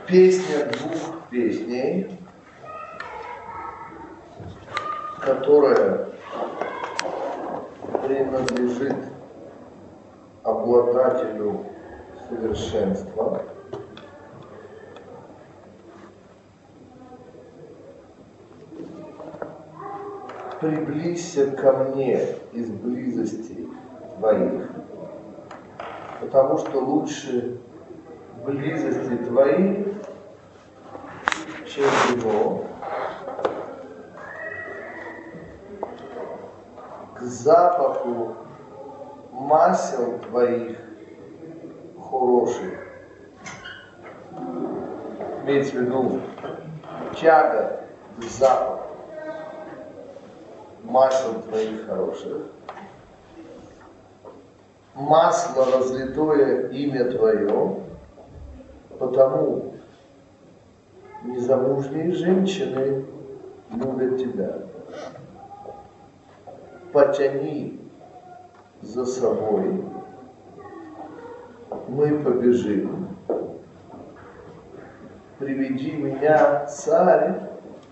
Песня двух песней, которая принадлежит обладателю совершенства, приблизься ко мне из близости твоих, потому что лучше близости твоей, чем вино, к запаху масел твоих хороших. Имеется в виду тяга к запаху масел твоих хороших. Масло разлитое имя твое, потому незамужние женщины любят тебя. Потяни за собой, мы побежим. Приведи меня, царь,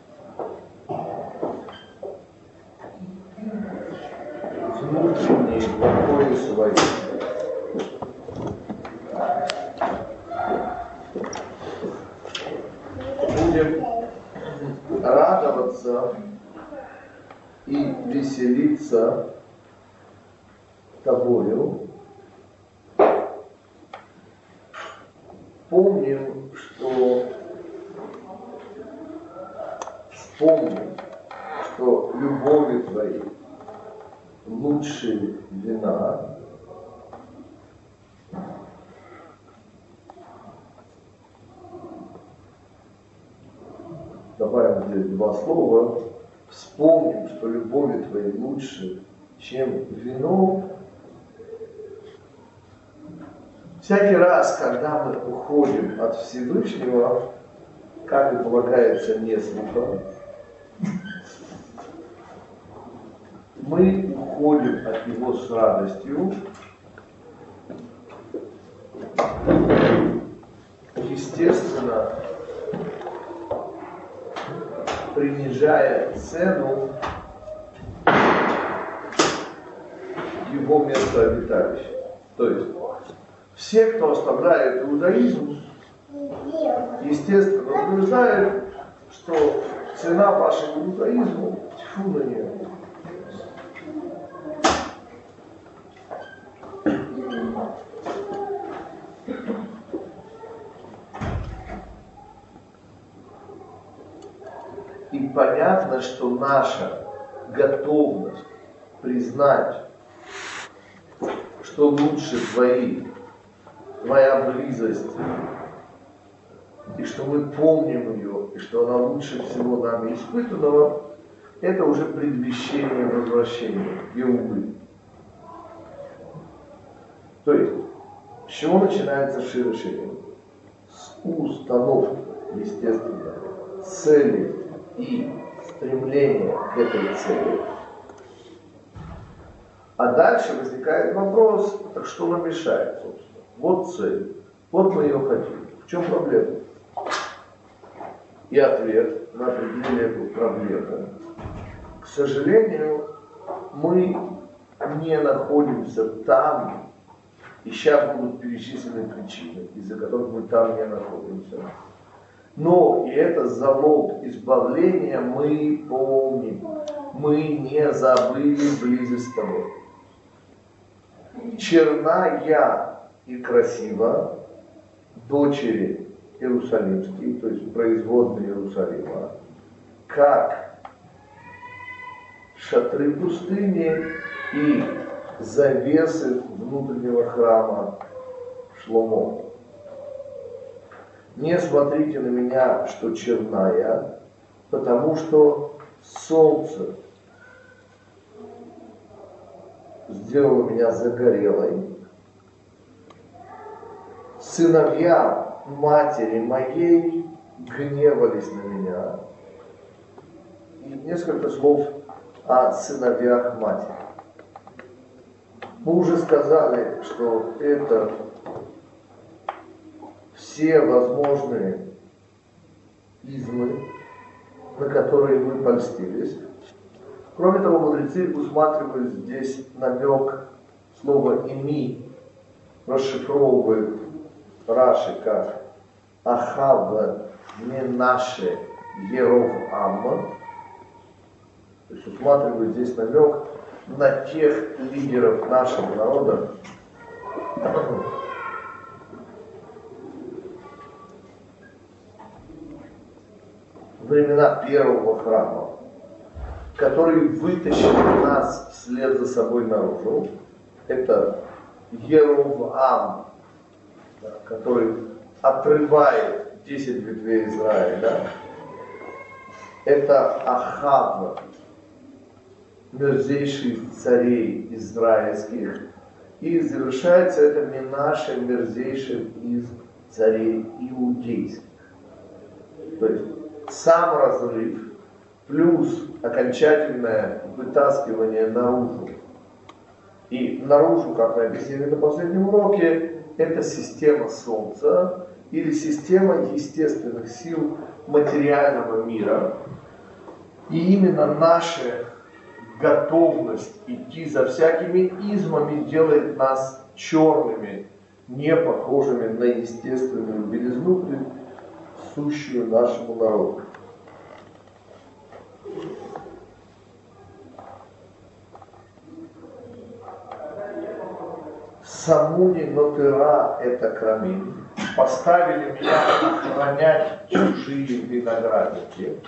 внутренние покои свои. Будем радоваться и веселиться тобою. Вспомним, что любови твоей лучше вина. Добавим здесь два слова. Вспомним, что любови твоей лучше, чем вино. Всякий раз, когда мы уходим от Всевышнего, как и полагается не слухом, мы уходим от Него с радостью, естественно, принижая цену Его местообиталища. То есть все, кто оставляет иудаизм, естественно, утверждают, что цена вашему иудаизму тьфу на нее. И понятно, что наша готовность признать, что лучше твоя близость, и что мы помним ее, и что она лучше всего нами испытанного, это уже предвещение возвращения, и увы. То есть, с чего начинается Шир Ширим? С установки, естественно, цели и стремления к этой цели. А дальше возникает вопрос, так что нам мешает, собственно? Вот цель, вот мы ее хотим. В чем проблема? И ответ на определение эту проблему. К сожалению, мы не находимся там, и сейчас будут перечислены причины, из-за которых мы там не находимся. Но и это залог избавления мы помним. Мы не забыли близость с тобой. Черная и красива дочери Иерусалимские, то есть производные Иерусалима, как шатры пустыни и завесы внутреннего храма Шломо. Не смотрите на меня, что черная, потому что солнце сделало меня загорелой. Сыновья матери моей гневались на меня. И несколько слов о сыновьях матери. Мы уже сказали, что это все возможные измы, на которые мы польстились. Кроме того, мудрецы усматривают здесь намек слова «ими», расшифровывают Раши как «Ахав Менаше Еровам», то есть усматривают здесь намек на тех лидеров нашего народа, времена первого храма, которые вытащили нас вслед за собой наружу. Это Еровам, который отрывает 10 ветвей Израиля. Это Ахав, мерзейший из царей израильских. И завершается это Менаше, мерзейшим из царей иудейских. То есть сам разрыв плюс окончательное вытаскивание наружу. И наружу, как мы объяснили на последнем уроке, это система Солнца или система естественных сил материального мира. И именно наша готовность идти за всякими измами делает нас черными, не похожими на естественную белизну, присущую нашему народу. Самуни Нотера это Крамин. Поставили меня охранять чужие виноградники.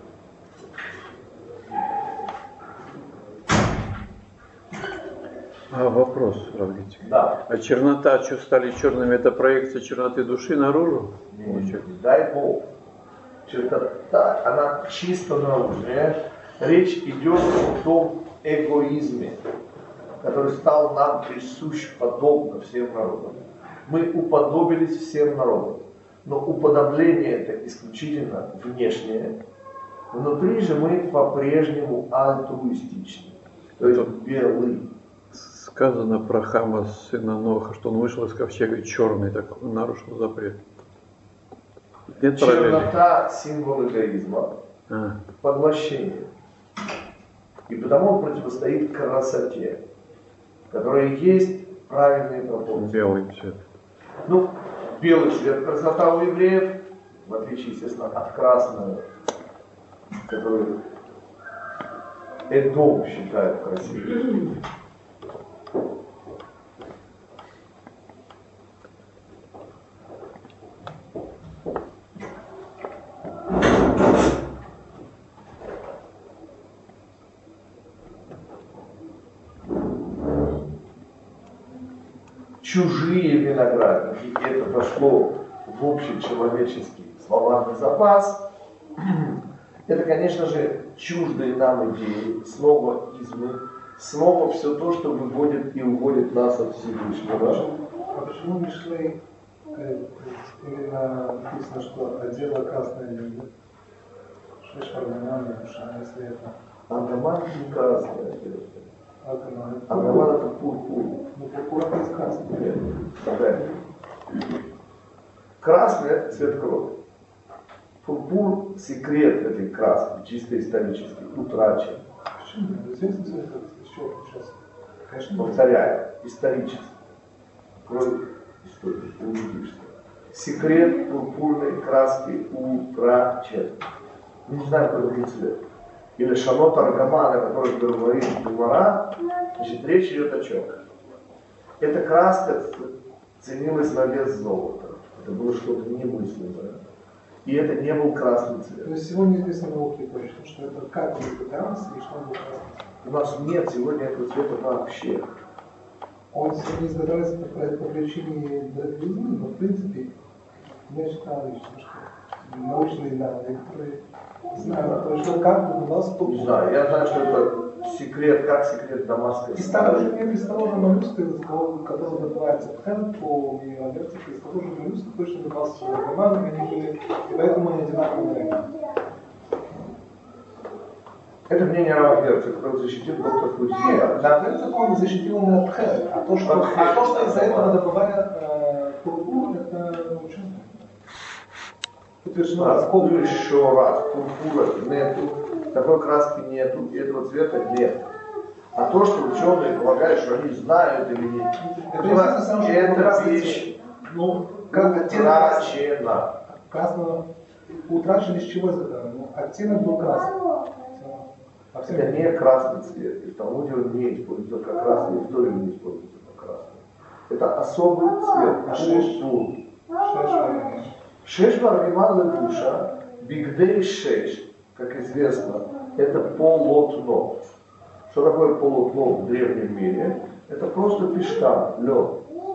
Вопрос, Равгитик. Да. А чернота, что стали черными, это проекция черноты души наружу? Дай Бог. Чернота, она чисто наружная. Речь идет о том эгоизме, который стал нам присущ подобно всем народам. Мы уподобились всем народам. Но уподобление это исключительно внешнее. Внутри же мы по-прежнему альтруистичны. То есть белый. Сказано про Хама, сына Ноха, что он вышел из ковчега черный, так он нарушил запрет. Нет чернота – символ эгоизма, поглощения. И потому он противостоит красоте, которая есть правильные пропорции. Белый цвет. Ну, белый цвет красота у евреев, в отличие, естественно, от красного, которую Эдом считают красивым. Чужие виноградники, это пошло в общечеловеческий словарный запас. Это, конечно же, чуждые нам идеи, снова измы, снова все то, что выводит и уводит нас от Всевышнего. А почему Мишлей именно написано, что одела красная люди? Шеш Аргаман, если это... Аргаман не красная одежда. Аргаман это пурпур. Ну, пурпур это из красного. Нет. Красный это цвет крови. Пурпур – секрет этой краски, чисто исторически, утрачен. Почему? Известно цвет, еще сейчас. Конечно, повторяю, исторически. Кроме истории, убедишься. Секрет пурпурной краски утрачен. Не знаю, какой цвет. Или шанот аргамана, о котором говорит Гемара, значит, речь идет о чем? Эта краска ценилась на вес золота. Это было что-то немыслимое. И это не был красный цвет. То есть сегодня известно науке точно, что это как вегетарианцы и что он был красный. У нас нет сегодня этого цвета вообще. Он сегодня изготавливается по причине драгизны, но в принципе я считаю, что научные данные, которые знают, то, что как у нас Не знаю, я знаю, что это секрет, как секрет дамасской. Из того же мира, из того же моллюска, который называется тхен, по лексике, из того же моллюска точно добрался с аргаманами, они были, и поэтому они одинаково на. Это мнение Рава Герца, который защитил доктор Кузья. На принцип он защитил на тхен, а то, что из-за этого добывали пурпур, это научно. утверждено Откуда еще раз? Пурпура нету, такой краски нету, и этого цвета нет. А то, что ученые полагают, что они знают или нет, это вещь утрачена. Красного утрачен из чего изготовлен? Ну, оттенок был красный. Это не красный цвет. И в Талмуде он не используется как красный, в Торе не используется как красный. Это особый цвет. Пурпур. Шеш варгиман левуша, бигдей шеш, как известно, это полотно. Что такое полотно в древнем мире? Это просто пештан, лед.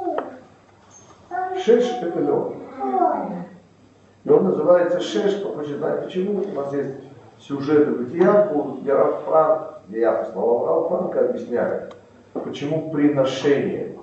Шеш это лед. И он называется шеш, хочет знать почему. У нас есть сюжеты бытия, где Рав Франк, где я по словам Рава Франка объясняю, почему приношение,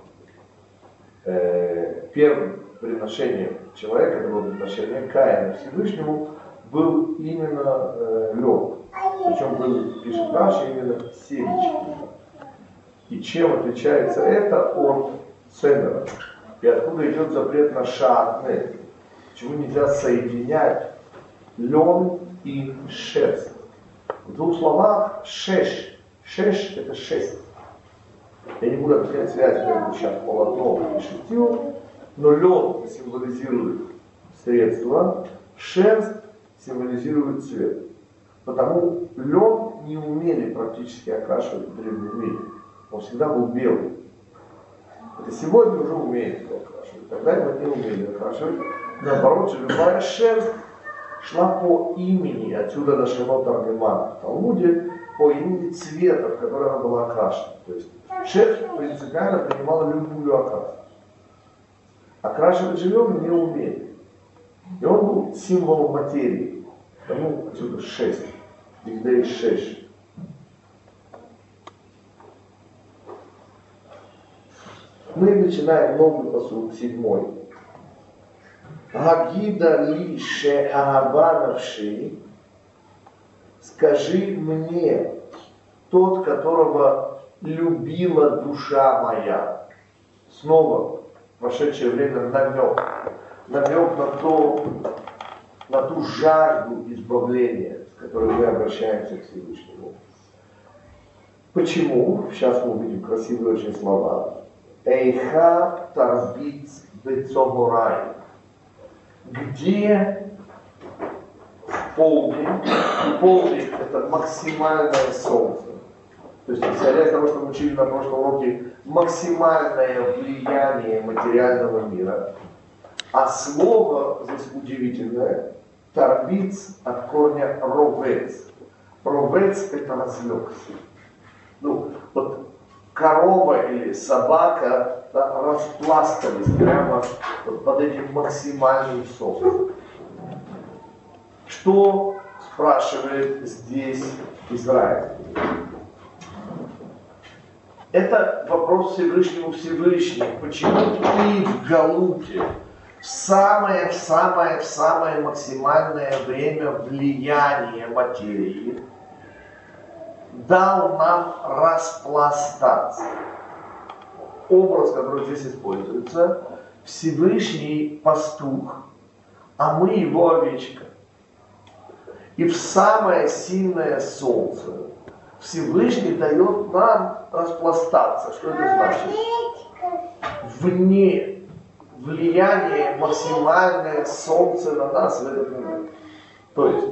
первым приношением человека, это было приношение Каина Всевышнему, был именно лед. Причем был, пишет Раши, именно семечки. И чем отличается это от цемера? И откуда идет запрет на шатны? Почему нельзя соединять лен и шерсть? В двух словах шеш. Шеш это 6. Я не буду объяснять связь между сейчас полотном и шестью, но лен символизирует средство, шерсть символизирует цвет. Потому лен не умели практически окрашивать в древнем мире. Он всегда был белый. Это сегодня уже умеет его окрашивать. Тогда его не умели окрашивать. Наоборот, любая шерсть шла по имени, отсюда нашего Таргемана в Талмуде, по имени цвета, в который она была окрашена. То есть шерсть принципиально принимала любую окраску. Окрашивать живем не умели. И он был символом материи. Потому отсюда 6. Бигдей 6. Мы начинаем новый посуд, 7. Гагида ли ше агабанавши, скажи мне, тот, которого любила душа моя. Снова в прошедшее время намек. Намек на ту жажду избавления, с которой мы обращаемся к Всевышнему. Почему? Сейчас мы увидим красивые очень слова. Эйха тарбиц бецогорай. Где в полдень это максимальное солнце. То есть, исходя из того, что мы учили на прошлом уроке, максимальное влияние материального мира. А слово здесь удивительное, тарбиц от корня ровец. Ровец это разлегся. Ну, вот корова или собака распластались прямо вот под этим максимальным солнцем. Что спрашивает здесь Израиль? Это вопрос Всевышнему Всевышнему. Почему ты в Галуте в самое максимальное время влияния материи дал нам распластаться? Образ, который здесь используется, Всевышний пастух, а мы его овечка. И в самое сильное солнце Всевышний дает нам распластаться. Что это значит? Вне влияние максимальное солнца на нас в этот момент. То есть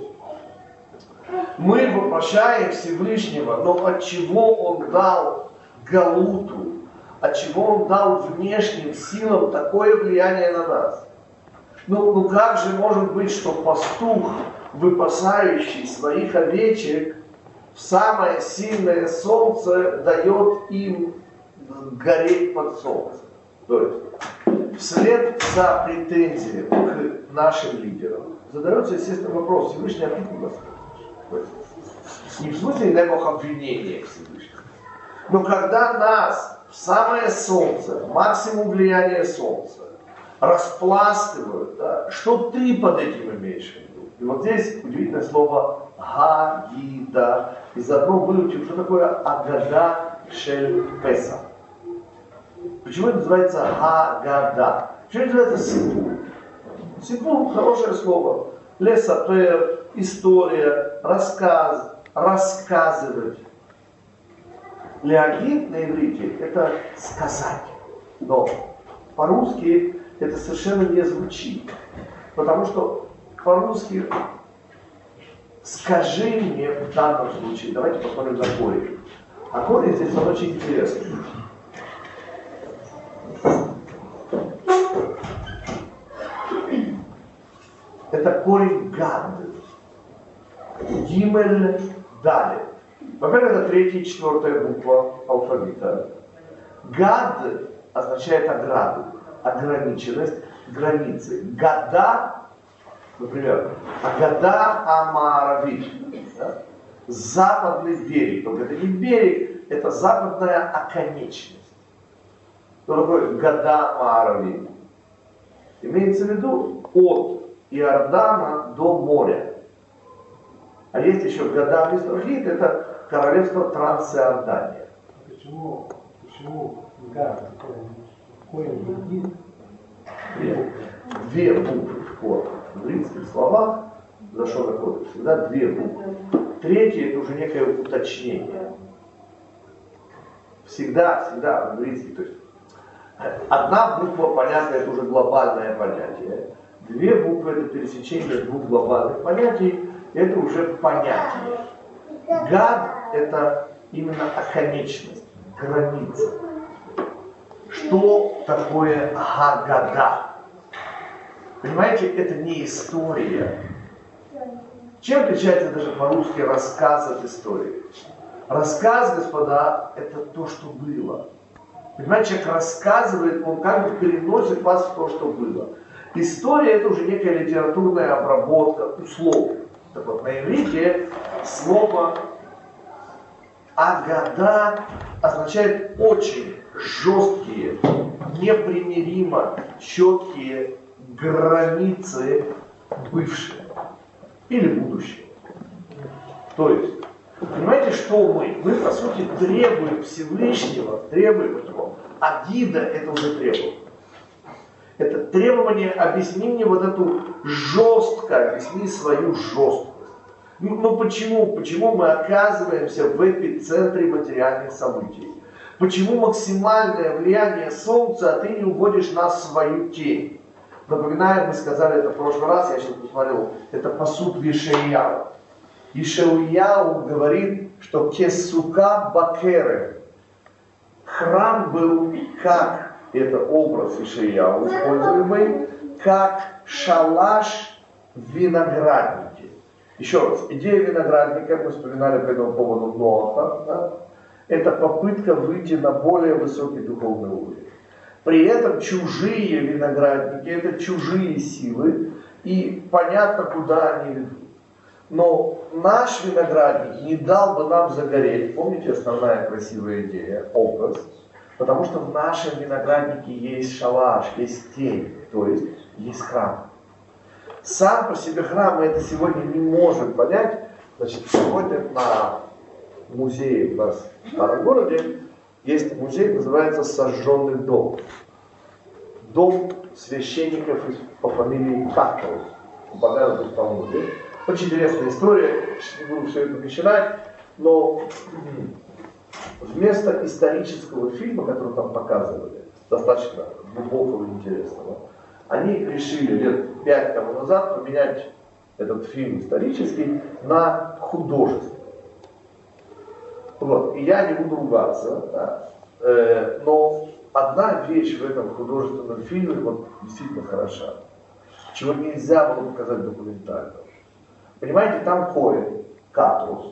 мы воплощаем Всевышнего, но от чего Он дал Галуту, от чего Он дал внешним силам такое влияние на нас? Ну как же может быть, что пастух, выпасающий своих овечек, в самое сильное солнце дает им гореть под солнцем? То есть вслед за претензией к нашим лидерам задается естественный вопрос: Всевышний откуда нас? Не в смысле некого обвинения к Всевышнему, но когда нас в самое солнце, максимум влияния солнца, распластывают, да, что ты под этим имеешь в виду? И вот здесь удивительное слово «гагида». И заодно выучим, что такое «агада шель песа». Почему это называется «гагада»? Почему это называется «сипур»? «Сипур» – хорошее слово. лесапер, история, рассказ, рассказывать. Леагид на иврите – это сказать. Но по-русски это совершенно не звучит. Потому что по-русски «скажи мне» в данном случае. Давайте посмотрим на корень. А корень здесь он очень интересный. Это корень гад. Гимель далее. Во-первых, это третья и четвертая буква алфавита. Гад означает ограду, ограниченность, границы. Гада, например, Агада Амааравит, да? Западный берег. Только это не берег, это западная оконечность. Что такое Гада Амааравит? Имеется в виду от Иордана до моря. А есть еще Гада Мизрахит, это королевство Трансиордания. Почему гад корень других? Две буквы в корне. В римских словах за что такое? Всегда две буквы. Третье это уже некое уточнение. Всегда в английском. То есть одна буква, понятно, это уже глобальное понятие. Две буквы это пересечение двух глобальных понятий, это уже понятие. Гад это именно оконечность, граница. Что такое Гагада? Понимаете, это не история. Чем отличается даже по-русски рассказ от истории? Рассказ, господа, это то, что было. Понимаете, человек рассказывает, он как бы переносит вас в то, что было. История это уже некая литературная обработка условий. Так вот, на иврите слово Агада означает очень жесткие, непримиримо четкие границы бывшие или будущее. То есть, понимаете, что мы? Мы, по сути, требуем Всевышнего, требуем от него. Агида это уже требование. Это требование, объясни мне вот эту жестко, объясни свою жесткость. Ну почему? Почему мы оказываемся в эпицентре материальных событий? Почему максимальное влияние Солнца, а ты не уводишь нас в свою тень? Напоминаю, мы сказали это в прошлый раз, я сейчас посмотрел, это посуд Ишаяу. Ишаяу говорит, что кесука бакеры. Храм был как, это образ Ишаяу используемый, как шалаш в винограднике. Еще раз, идея виноградника, мы вспоминали по этому поводу Ноаха, да? Это попытка выйти на более высокий духовный уровень. При этом чужие виноградники, это чужие силы, и понятно, куда они ведут. Но наш виноградник не дал бы нам загореть. Помните, основная красивая идея, образ? Потому что в нашем винограднике есть шалаш, есть тень, то есть есть храм. Сам по себе храм мы это сегодня не можем понять. Значит, сегодня на музее у нас в старом городе есть музей, называется «Сожженный дом». Дом священников по фамилии Кактус. Богдан в Талмуде. Очень интересная история, не буду все это начинать, но вместо исторического фильма, который там показывали, достаточно глубокого и интересного, они решили лет 5 тому назад поменять этот фильм исторический на художественный. Вот. И я не буду ругаться, да, но одна вещь в этом художественном фильме вот, действительно хороша, чего нельзя было показать документально. Понимаете, там Коэн, Катрус.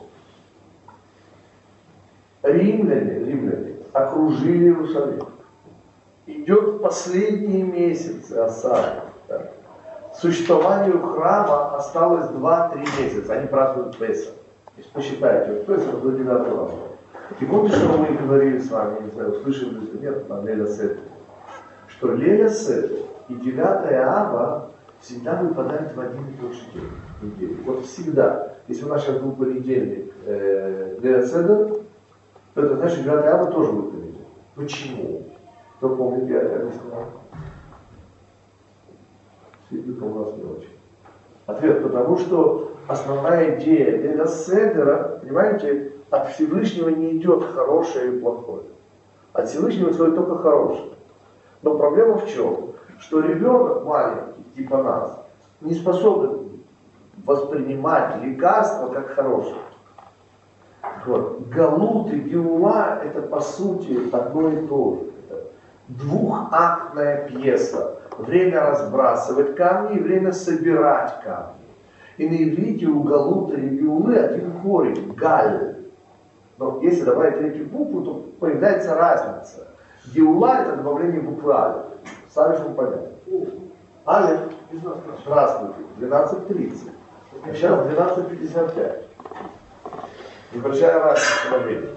Римляне окружили Иерусалим. Идет последние месяцы осады. Да. Существованию храма осталось 2-3 месяца. Они празднуют Песах. Посчитайте, вот Песах до 9 августа. И помните, что мы говорили с вами, не знаю, услышали ли нет, на Леля Седер, что Леля Седер и 9 ава всегда выпадают в один и тот же день недели. Вот всегда. Если у нас сейчас был понедельник Леля Седер, то это значит, 9 ава тоже будет понедельник. Почему? Кто помнит, я объяснял? Физика у нас не очень. Ответ, потому что основная идея Лейла Седера, понимаете, от Всевышнего не идет хорошее и плохое. От Всевышнего исходит только хорошее. Но проблема в чем? Что ребенок маленький, типа нас, не способен воспринимать лекарство как хорошее. Вот. Галут и Геула это по сути одно и то же. Это двухактная пьеса. Время разбрасывать камни и время собирать камни. И на иврите у Галута и Геулы один корень, галь. Но если добавить третью букву, то появляется разница. Геула это добавление буквы алиф. Сами понятно. Алиф, здравствуйте, 12:30. А сейчас 12:55. Небольшая разница во времени.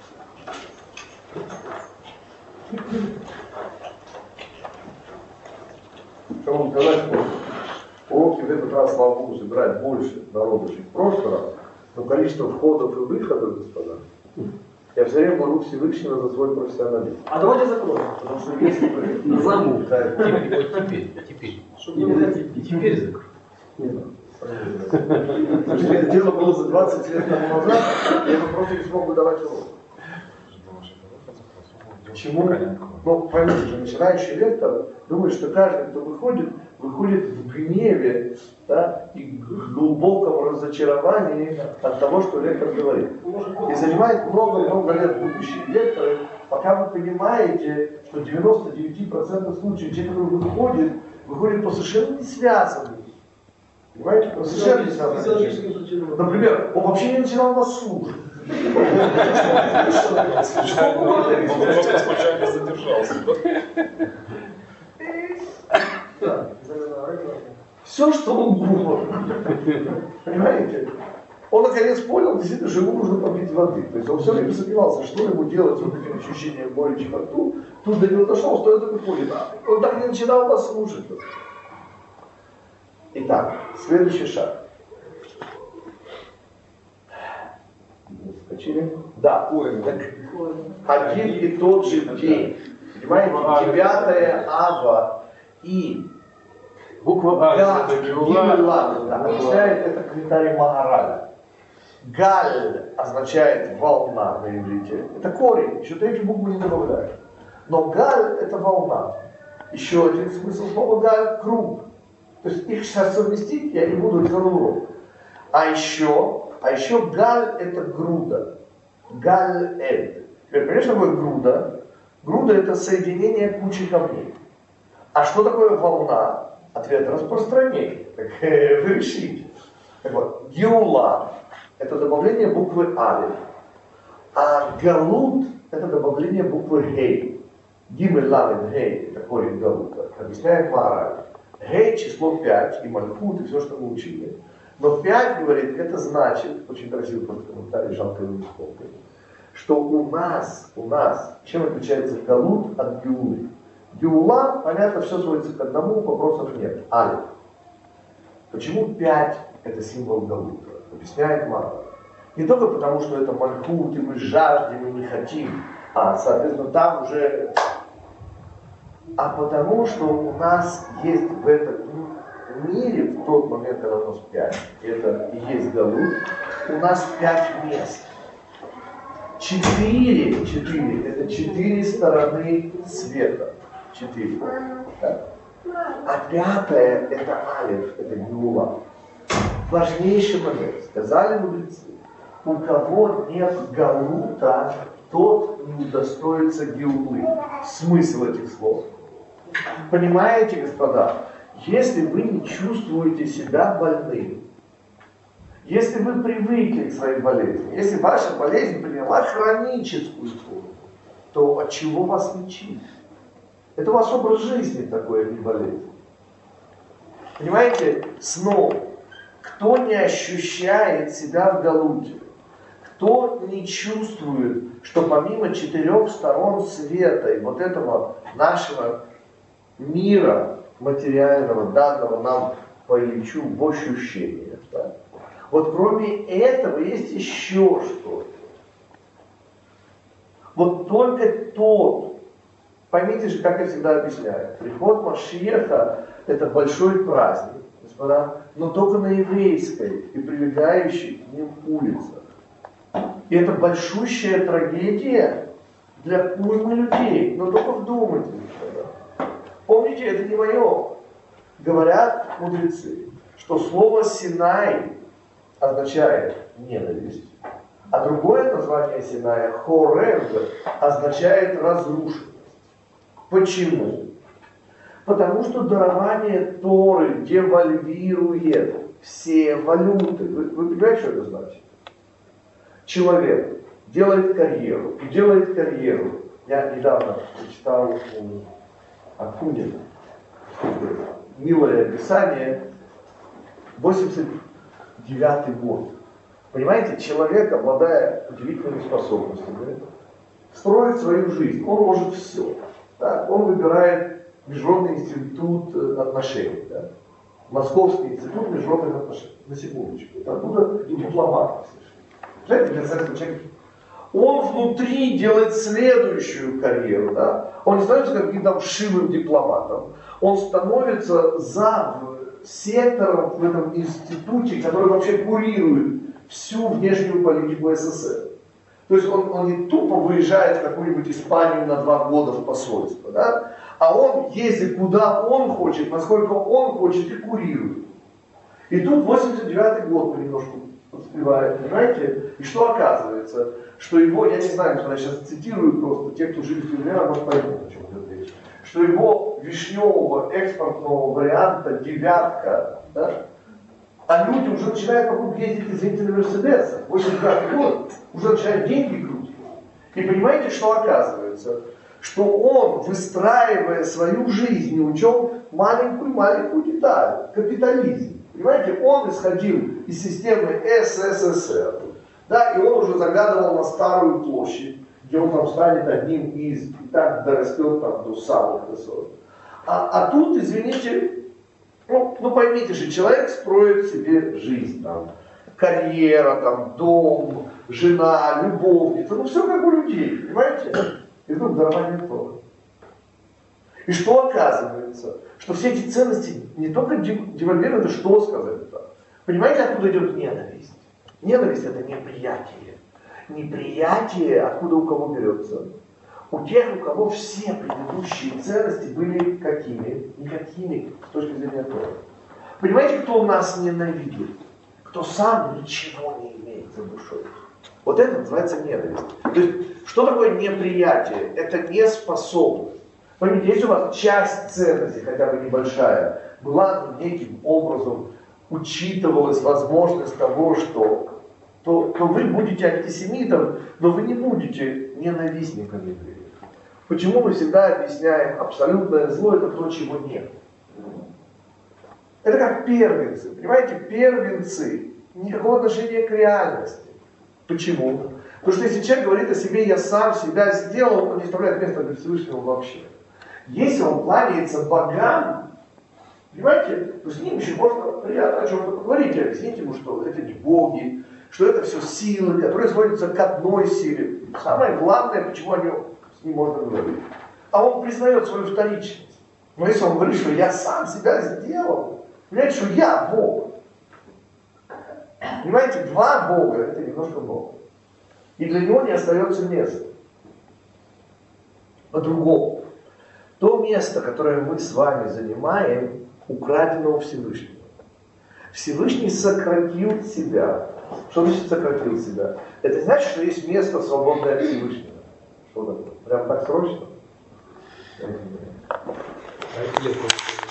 Что вам сказать, что уроки в этот раз, слава Богу, собирают больше народу, чем в прошлый раз, но количество входов и выходов, господа, я все время молю Всевышнего за свой профессионализм. А давайте закроем. Потому что если вы... Замок. Теперь закрой. Это дело было за 20 лет тому назад, я бы просто не смог бы давать урок. Почему? Ну, поймите же, начинающий лектор думает, что каждый, кто выходит в гневе, да, и глубоком разочаровании от того, что лектор говорит. И занимает много-много лет будущие лекторы, пока вы понимаете, что 99% случаев те, которые выходят по совершенно не связанным. Понимаете? По совершенно не связанным. Например, он вообще не начинал вас слушать. Он просто случайно задержался. Все, что угодно. Понимаете? Он наконец понял, действительно, что ему нужно попить воды. То есть он все время сомневался, что ему делать с вот этим ощущением горечи во рту. Тут до него дошло, что это выходит. Он так не начинал вас слушать. Итак, следующий шаг. Скачили? Да, так, один и тот же день. Понимаете, 9 ава и Буква А, это Геула. означает это комментарий Магараля. Галь означает волна на иврите. Это корень, еще третью букву не добавляют. Но галь это волна. Еще один смысл слова галь круг. То есть их сейчас совместить я не буду, это урок. А еще галь это груда. Галь-эль. Теперь, конечно, такое груда. Груда это соединение кучи камней. А что такое волна? Ответ распространение. Так, вы решите. Так вот, геула это добавление буквы алиф. А галут это добавление буквы гей. Гимель ламед гей это корень галута. Объясняет Магараль. Гей число 5 и мальхут и все, что мы учили. Но 5, говорит, это значит, очень красивый комментарий, жалко его не вспомнил, что у нас, чем отличается галут от геулы? Геула, понятно, все сводится к одному, вопросов нет. Алиф. Почему 5 это символ галута? Объясняет Магараль. Не только потому, что это мальхут, и мы жаждем, и не хотим, а, соответственно, там уже... А потому, что у нас есть в этом мире, в тот момент, когда у нас 5, это и есть галут, у нас 5 мест. 4 это 4 стороны света. 4. Да? А 5 это алиф, это геула. Важнейший момент. Сказали мудрецы, у кого нет галута, тот не удостоится геулы. Смысл этих слов. Понимаете, господа, если вы не чувствуете себя больным, если вы привыкли к своей болезни, если ваша болезнь приняла хроническую форму, то от чего вас лечить? Это у вас образ жизни такой, а не болезнь. Понимаете, снова, кто не ощущает себя в галуте, кто не чувствует, что помимо 4 сторон света и вот этого нашего мира материального, данного нам по Ильичу в ощущениях. Да? Вот кроме этого есть еще что-то. Вот только тот, поймите же, как я всегда объясняю, приход Машиаха это большой праздник. господа, но только на еврейской и прилегающей к ним улицах. И это большущая трагедия для уймы людей. Но только вдумайтесь. Помните, это не мое. Говорят мудрецы, что слово Синай означает ненависть, а другое название Синая, Хорев, означает разрушенность. Почему? Потому что дарование Торы девальвирует все валюты. Вы понимаете, что это значит? Человек делает карьеру и делает карьеру. Я недавно прочитал у Акунина милое описание, 89-й год. Понимаете, человек, обладая удивительными способностями, строит свою жизнь. Он может все. Да? Он выбирает Международный институт отношений. Да? Московский институт международных отношений. На секундочку. Оттуда дипломат. Он внутри делает следующую карьеру. Да? Он не становится каким-то вшивым дипломатом. Он становится зав сектором в этом институте, который вообще курирует всю внешнюю политику СССР. То есть он не тупо выезжает в какую-нибудь Испанию на 2 года в посольство, да? А он ездит куда он хочет, насколько он хочет и курирует. И тут 89-й год понемножку подспевает, понимаете? И что оказывается? Что его, я не знаю, что я сейчас цитирую просто, те, кто жили в Тюмени, может поймут, о чем идет речь. Что его вишневого экспортного варианта девятка, да? А люди уже начинают вокруг ездить, извините, на Мерседесах. 89-й год уже начинают деньги крутить. И понимаете, что оказывается? Что он, выстраивая свою жизнь, не учел маленькую деталь, капитализм. Понимаете, он исходил из системы СССР, да, и он уже загадывал на Старую площадь, где он там станет одним из, и так дорастет там до самых высот. А тут, извините, ну поймите же, человек строит себе жизнь, там, карьера, там, дом, жена, любовница, ну все как у людей, понимаете? И вдруг дарование Торы. И что оказывается? Что все эти ценности не только девальвированы, что сказать так. Понимаете, откуда идет ненависть? Ненависть это неприятие. Неприятие откуда у кого берется? У тех, у кого все предыдущие ценности были какими? Никакими с точки зрения Торы. Понимаете, кто нас ненавидит? Кто сам ничего не имеет за душой. Вот это называется ненависть. То есть, что такое неприятие? Это неспособность. Поймите, если у вас часть ценностей, хотя бы небольшая, была неким образом учитывалась возможность того, что то вы будете антисемитом, но вы не будете ненавистником евреев. Почему мы всегда объясняем абсолютное зло, это то, чего нет. Это как первенцы. Понимаете, первенцы никакого отношения к реальности. Почему? Потому что если человек говорит о себе, я сам себя сделал, он не оставляет места для Всевышнего вообще. Если он кланяется богам, понимаете, то с ним еще можно приятно о чем-то поговорить, и объяснить ему, что это не боги, что это все силы, которые сводятся к одной силе. Самое главное, почему о нем с ним можно говорить. А он признает свою вторичность. Но если он говорит, что я сам себя сделал, понимаете, что я Бог. Понимаете, 2 Бога, это немножко много. И для него не остается места. По-другому. То место, которое мы с вами занимаем, украдено у Всевышнего. Всевышний сократил себя. Что значит сократил себя? Это значит, что есть место свободное от Всевышнего. Что такое? Прям так срочно?